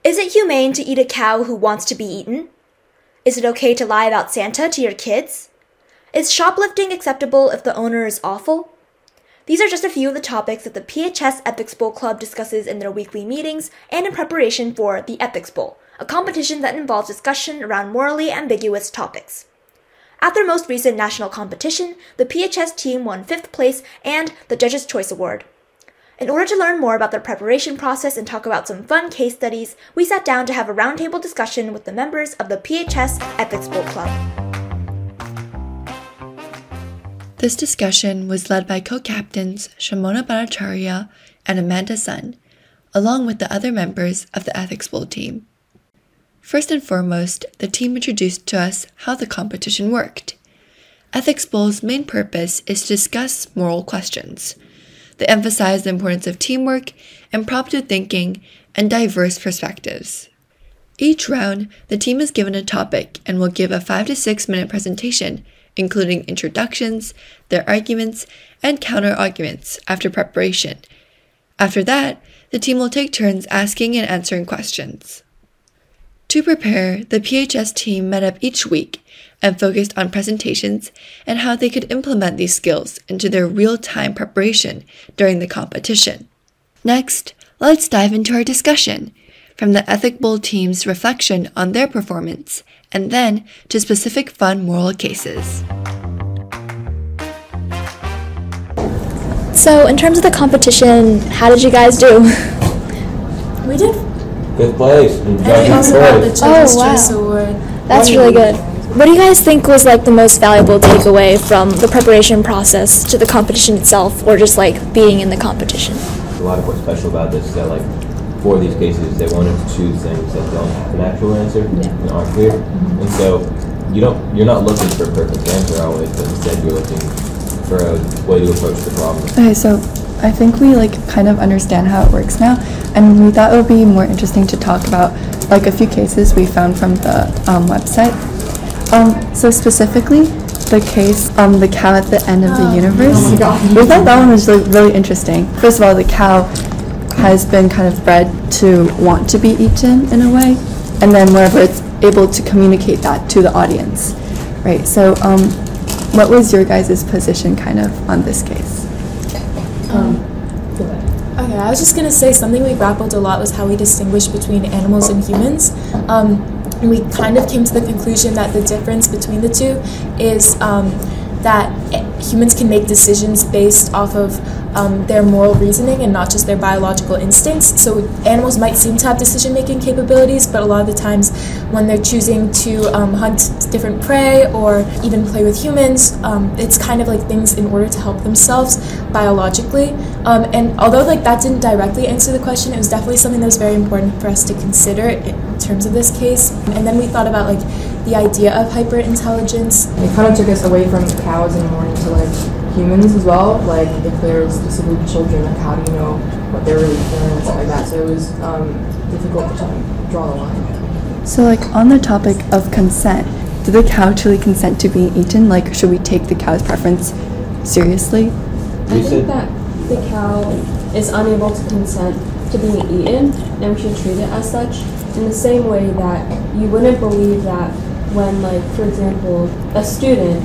Is it humane to eat a cow who wants to be eaten? Is it okay to lie about Santa to your kids? Is shoplifting acceptable if the owner is awful? These are just a few of the topics that the PHS Ethics Bowl Club discusses in their weekly meetings and in preparation for the Ethics Bowl, a competition that involves discussion around morally ambiguous topics. At their most recent national competition, the PHS team won 5th place and the Judges' Choice Award. In order to learn more about their preparation process and talk about some fun case studies, we sat down to have a roundtable discussion with the members of the PHS Ethics Bowl Club. This discussion was led by co-captains Shimona Bhattacharya and Amanda Sun, along with the other members of the Ethics Bowl team. First and foremost, the team introduced to us how the competition worked. Ethics Bowl's main purpose is to discuss moral questions. They emphasize the importance of teamwork, impromptu thinking, and diverse perspectives. Each round, the team is given a topic and will give a 5 to 6 minute presentation, including introductions, their arguments, and counter-arguments after preparation. After that, the team will take turns asking and answering questions. To prepare, the PHS team met up each week and focused on presentations and how they could implement these skills into their real-time preparation during the competition. Next, let's dive into our discussion, from the Ethics Bowl team's reflection on their performance, and then to specific fun moral cases. So, in terms of the competition, how did you guys do? We did. Good place. And we also got the Judges' Choice Award. That's really good. What do you guys think was like the most valuable takeaway from the preparation process to the competition itself, or just like being in the competition? A lot of what's special about this is that, like, for these cases, they wanted to choose things that don't have an actual answer and aren't clear. Mm-hmm. And so you're not looking for a perfect answer always, but instead you're looking for a way to approach the problem. Okay, so I think we kind of understand how it works now, and we thought it would be more interesting to talk about a few cases we found from the website. So specifically, the case, the cow at the end of the universe. Oh my God. We thought that one was really interesting. First of all, the cow has been kind of bred to want to be eaten in a way, and then wherever it's able to communicate that to the audience, right? So, what was your guys' position kind of on this case? Okay, I was just going to say something we grappled a lot was how we distinguish between animals and humans. And we kind of came to the conclusion that the difference between the two is that humans can make decisions based off of their moral reasoning and not just their biological instincts. So animals might seem to have decision-making capabilities, but a lot of the times when they're choosing to hunt different prey or even play with humans, it's kind of like things in order to help themselves biologically. And although that didn't directly answer the question, it was definitely something that was very important for us to consider in terms of this case. And then we thought about the idea of hyperintelligence. It kind of took us away from cows and more into humans as well. If there's specifically children, how do you know what they're really feeling and stuff like that? So it was difficult to draw the line. So on the topic of consent, did the cow truly consent to being eaten? Should we take the cow's preference seriously? I think that the cow is unable to consent to being eaten, and we should treat it as such. In the same way that you wouldn't believe that when, for example, a student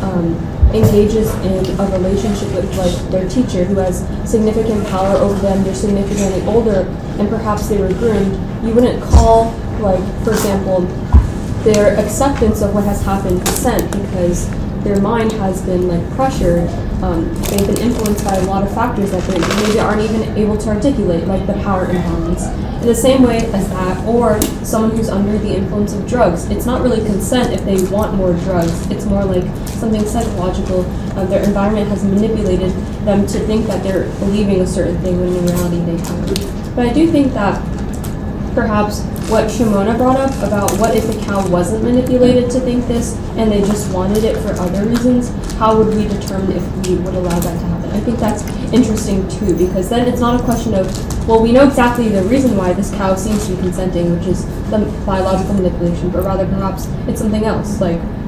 engages in a relationship with their teacher who has significant power over them, they're significantly older, and perhaps they were groomed, you wouldn't call, for example, their acceptance of what has happened consent, because their mind has been pressured. They've been influenced by a lot of factors that they maybe aren't even able to articulate, like the power imbalance. In the same way as that, or someone who's under the influence of drugs, it's not really consent if they want more drugs. It's more like something psychological. Their environment has manipulated them to think that they're believing a certain thing when in reality they haven't. But I do think that perhaps what Shimona brought up about what if the cow wasn't manipulated to think this and they just wanted it for other reasons, how would we determine if we would allow that to happen? I think that's interesting too, because then it's not a question of, well, we know exactly the reason why this cow seems to be consenting, which is the biological manipulation, but rather perhaps it's something else,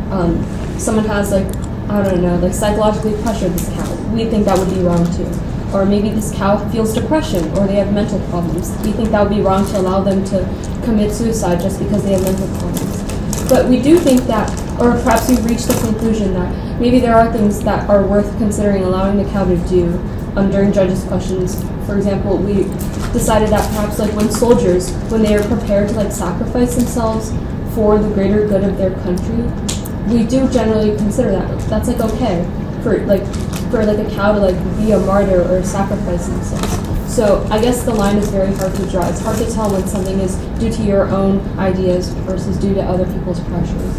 someone has I don't know, psychologically pressured this cow. We think that would be wrong too. or maybe this cow feels depression, or they have mental problems. We think that would be wrong to allow them to commit suicide just because they have mental problems. But we do think that, or perhaps we've reached the conclusion that maybe there are things that are worth considering allowing the cow to do during judges' questions. For example, we decided that perhaps like when soldiers, when they are prepared to like sacrifice themselves for the greater good of their country, we do generally consider that. That's like okay for a cow to like be a martyr or sacrifice themselves. So I guess the line is very hard to draw. It's hard to tell when something is due to your own ideas versus due to other people's pressures.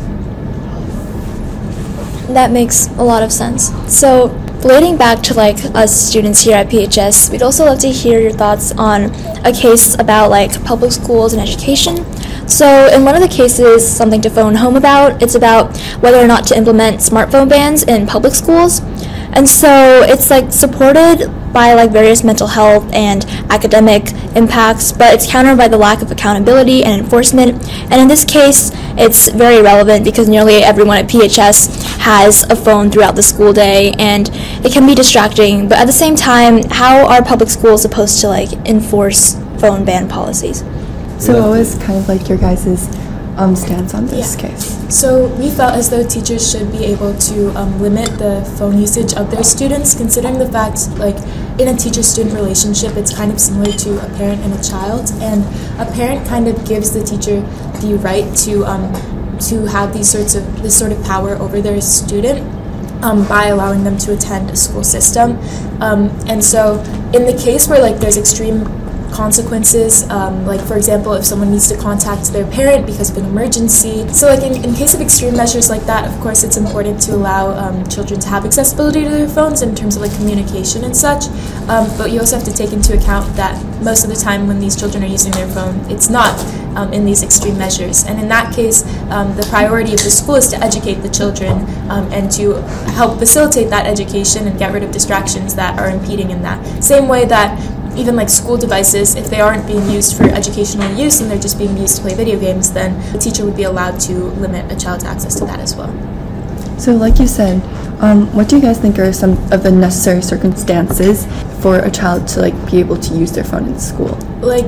That makes a lot of sense. So, relating back to like us students here at PHS, we'd also love to hear your thoughts on a case about like public schools and education. So, in one of the cases, something to phone home about, it's about whether or not to implement smartphone bans in public schools. And so it's like supported by like various mental health and academic impacts, but it's countered by the lack of accountability and enforcement. And in this case, it's very relevant because nearly everyone at PHS has a phone throughout the school day, and it can be distracting. But at the same time, how are public schools supposed to like enforce phone ban policies? So what was kind of like your guys' stance on this case? So we felt as though teachers should be able to limit the phone usage of their students, considering the fact, like, in a teacher-student relationship, it's kind of similar to a parent and a child, and a parent kind of gives the teacher the right to have this sort of power over their student by allowing them to attend a school system. And so in the case where like there's extreme consequences, like for example if someone needs to contact their parent because of an emergency, so like in case of extreme measures like that, of course it's important to allow children to have accessibility to their phones in terms of like communication and such, but you also have to take into account that most of the time when these children are using their phone, it's not in these extreme measures, and in that case the priority of the school is to educate the children and to help facilitate that education and get rid of distractions that are impeding in that. Same way that even like school devices, if they aren't being used for educational use and they're just being used to play video games, then the teacher would be allowed to limit a child's access to that as well. So like you said, what do you guys think are some of the necessary circumstances for a child to like be able to use their phone in school? Like,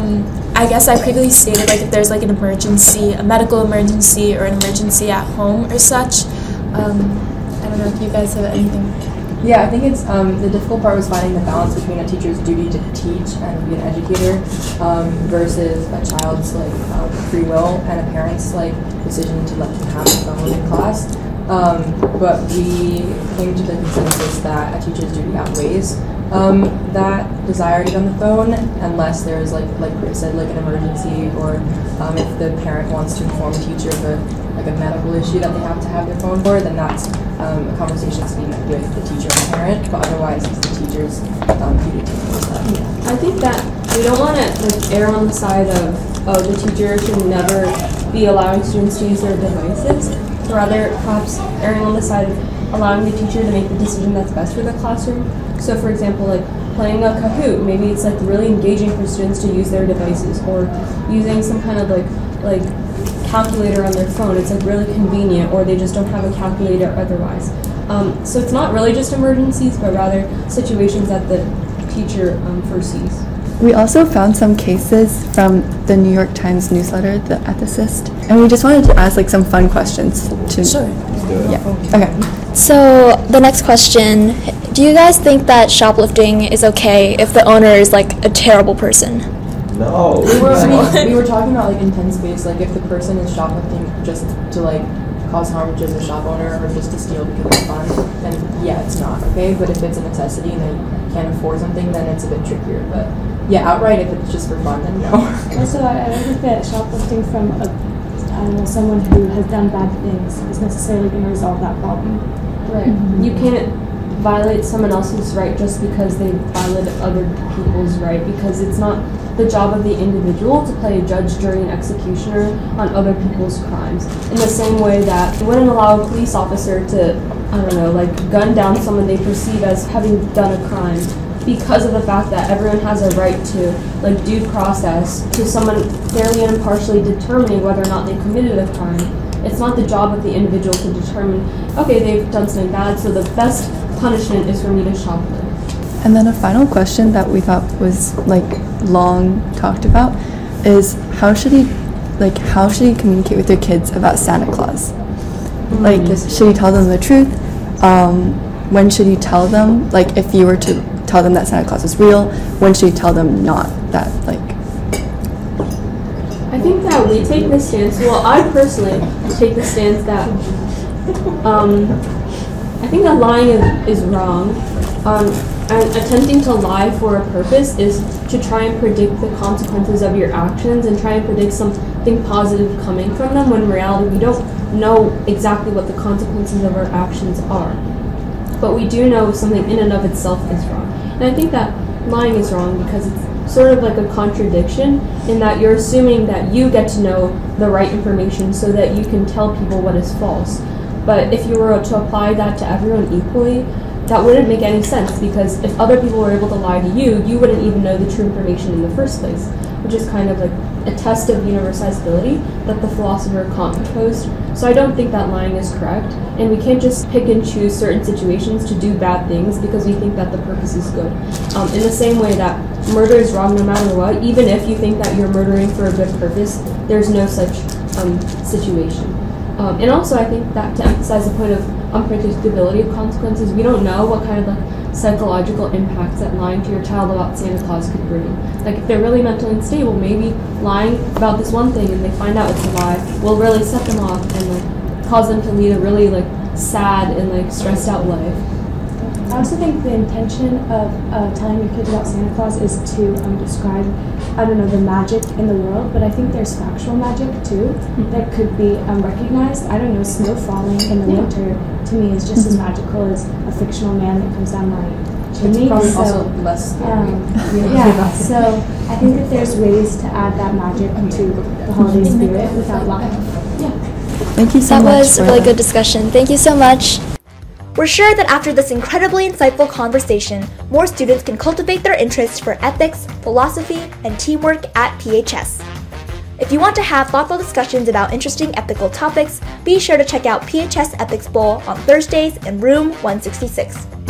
I guess I previously stated, like if there's like an emergency, a medical emergency or an emergency at home or such. I don't know if you guys have anything. Yeah, I think it's the difficult part was finding the balance between a teacher's duty to teach and be an educator versus a child's like free will and a parent's like decision to let them have a phone in class. But we came to the consensus that a teacher's duty outweighs that desire to get on the phone, unless there's like Chris said, like an emergency, or if the parent wants to inform a teacher of a medical issue that they have to have their phone for, then that's a conversation to be met with the teacher and parent, but otherwise it's the teacher's duty to enforce that. I think that we don't want to like err on the side of the teacher should never be allowing students to use their devices, rather perhaps erring on the side of allowing the teacher to make the decision that's best for the classroom. So for example, like playing a Kahoot, maybe it's like really engaging for students to use their devices, or using some kind of like calculator on their phone. It's like really convenient, or they just don't have a calculator otherwise. So it's not really just emergencies, but rather situations that the teacher foresees. We also found some cases from the New York Times newsletter, The Ethicist, and we just wanted to ask like some fun questions to. Sure. Yeah. Okay. So the next question, do you guys think that shoplifting is okay if the owner is like a terrible person? No. We were talking about like intense space, like if the person is shoplifting just to like cause harm to the shop owner or just to steal because it's fun, then yeah, it's not okay. But if it's a necessity and they can't afford something, then it's a bit trickier. But yeah, outright, if it's just for fun, then no. Also, I don't think that shoplifting from someone who has done bad things is necessarily going to resolve that problem. Right. Mm-hmm. You can't violate someone else's right just because they violated other people's right, because it's not the job of the individual to play a judge, jury, and executioner on other people's crimes. In the same way that you wouldn't allow a police officer to, like gun down someone they perceive as having done a crime, because of the fact that everyone has a right to like due process, to someone fairly and impartially determining whether or not they committed a crime. It's not the job of the individual to determine, okay, they've done something bad, so the best punishment is for me to shoplift. And then a final question that we thought was like long talked about is how should he communicate with your kids about Santa Claus? Like, should he tell them the truth? When should he tell them? Like, if you were to tell them that Santa Claus is real, when should you tell them not that? Like, I think that we take the stance. Well, I personally take the stance that I think that lying is wrong. And attempting to lie for a purpose is to try and predict the consequences of your actions and try and predict something positive coming from them, when in reality we don't know exactly what the consequences of our actions are. But we do know something in and of itself is wrong. And I think that lying is wrong because it's sort of like a contradiction in that you're assuming that you get to know the right information so that you can tell people what is false. But if you were to apply that to everyone equally, that wouldn't make any sense, because if other people were able to lie to you, you wouldn't even know the true information in the first place, which is kind of like a test of universality that the philosopher Kant proposed. So I don't think that lying is correct, and we can't just pick and choose certain situations to do bad things because we think that the purpose is good. In the same way that murder is wrong no matter what, even if you think that you're murdering for a good purpose, there's no such situation. And also I think that to emphasize the point of unpredictability of consequences, we don't know what kind of like psychological impacts that lying to your child about Santa Claus could bring. Like if they're really mentally unstable, maybe lying about this one thing and they find out it's a lie will really set them off and like cause them to lead a really like sad and like stressed out life. I also think the intention of telling your kids about Santa Claus is to describe, I don't know, the magic in the world, but I think there's factual magic too that could be recognized. I don't know, snow falling in the winter to me is just as magical as a fictional man that comes down my chimney. It's probably So, also less scary. yeah, so I think that there's ways to add that magic to the holiday spirit without lying. thank you so That much. was a for really good discussion. Thank you so much. We're sure that after this incredibly insightful conversation, more students can cultivate their interest for ethics, philosophy, and teamwork at PHS. If you want to have thoughtful discussions about interesting ethical topics, be sure to check out PHS Ethics Bowl on Thursdays in room 166.